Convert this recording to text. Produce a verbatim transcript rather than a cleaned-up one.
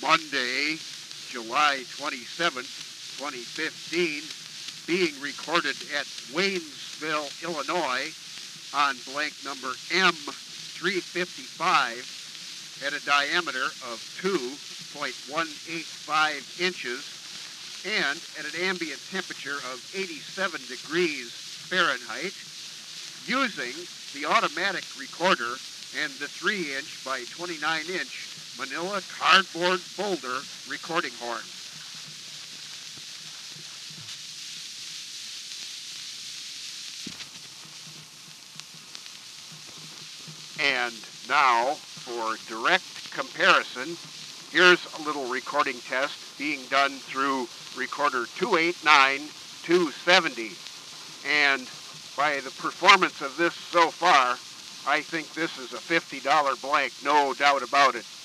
Monday, July twenty-seventh, twenty fifteen, being recorded at Waynesville, Illinois on blank number M three fifty-five at a diameter of two point one eight five inches and at an ambient temperature of eighty-seven degrees Fahrenheit, using the automatic recorder and the three inch by twenty-nine inch Manila cardboard folder recording horn. And now, for direct comparison, here's a little recording test being done through recorder two eighty-nine two seventy. And by the performance of this so far, I think this is a fifty dollar blank, no doubt about it.